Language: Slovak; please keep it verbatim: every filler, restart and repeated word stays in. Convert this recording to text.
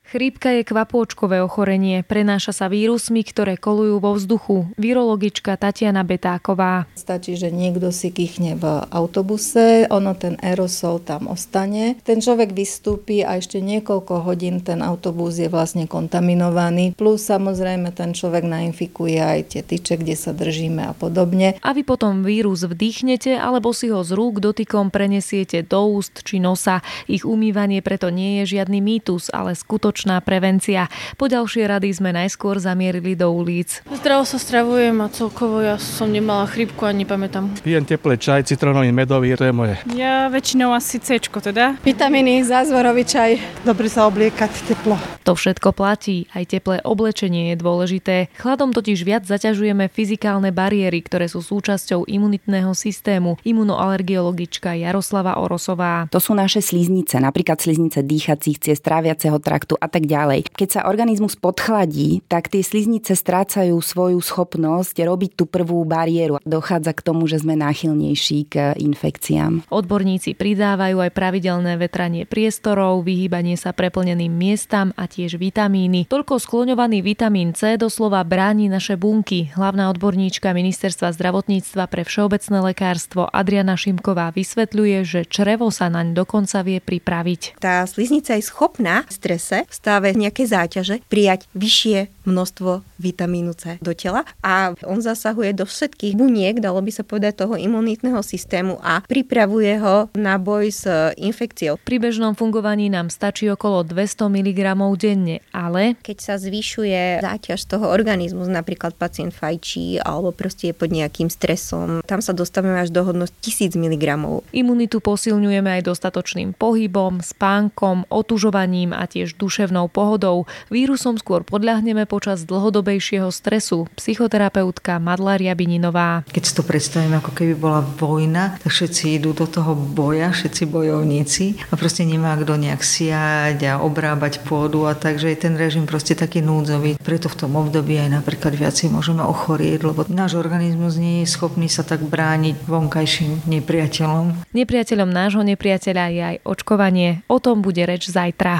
Chrípka je kvapôčkové ochorenie. Prenáša sa vírusmi, ktoré kolujú vo vzduchu. Virologička Tatiana Betáková. Stačí, že niekto si kýchne v autobuse, ono ten aerosol tam ostane. Ten človek vystúpi a ešte niekoľko hodín ten autobus je vlastne kontaminovaný. Plus samozrejme ten človek nainfikuje aj tie tyče, kde sa držíme a podobne. A vy potom vírus vdýchnete alebo si ho z rúk dotykom prenesiete do úst či nosa. Ich umývanie preto nie je žiadny mýtus, ale skutočný prevencia. Po ďalšie rady sme najskôr zamierili do ulic. Zdravo sa stravujem a celkovo ja som nemala chrípku a nepamätám. Pijem teplý čaj, citrónový, medový, to je moje. Ja väčšinou asi C-čko teda. Vitamíny, zázvorový čaj. Dobre sa obliekať teplo. To všetko platí, aj teplé oblečenie je dôležité. Chladom totiž viac zaťažujeme fyzikálne bariéry, ktoré sú súčasťou imunitného systému. Imunoalergiologička Jaroslava Orosová. To sú naše sliznice, napríklad sliznice dýchacích ciest, tráviaceho traktu a tak ďalej. Keď sa organizmus podchladí, tak tie sliznice strácajú svoju schopnosť robiť tú prvú bariéru. Dochádza k tomu, že sme náchylnejší k infekciám. Odborníci pridávajú aj pravidelné vetranie priestorov, vyhýbanie sa preplneným miestam a tiež vitamíny. Toľko skloňovaný vitamín C doslova bráni naše bunky. Hlavná odborníčka Ministerstva zdravotníctva pre všeobecné lekárstvo Adriana Šimková vysvetľuje, že črevo sa naň dokonca vie pripraviť. Tá sliznica je schopná v strese, v stave nejakej záťaže prijať vyššie množstvo vitamínu C do tela a on zasahuje do všetkých buniek, dalo by sa povedať, toho imunitného systému a pripravuje ho na boj s infekciou. Pri bežnom fungovaní nám stačí okolo dvesto miligramov denne, ale keď sa zvyšuje záťaž toho organizmu, napríklad pacient fajčí alebo proste je pod nejakým stresom, tam sa dostávame až do hodnot tisíc miligramov. Imunitu posilňujeme aj dostatočným pohybom, spánkom, otužovaním a tiež duševnou pohodou. Vírusom skôr podľahneme počas dlhodobejšieho stresu. Psychoterapeutka Madla Riabininová. Keď si to predstavím, ako keby bola vojna, tak všetci idú do toho boja, všetci bojovníci a proste nemá kto nejak siať a obrábať pôdu a takže je ten režim proste taký núdzový. Preto v tom období aj napríklad viacej môžeme ochorieť, lebo náš organizmus nie je schopný sa tak brániť vonkajším nepriateľom. Nepriateľom nášho nepriateľa je aj očkovanie. O tom bude reč zajtra.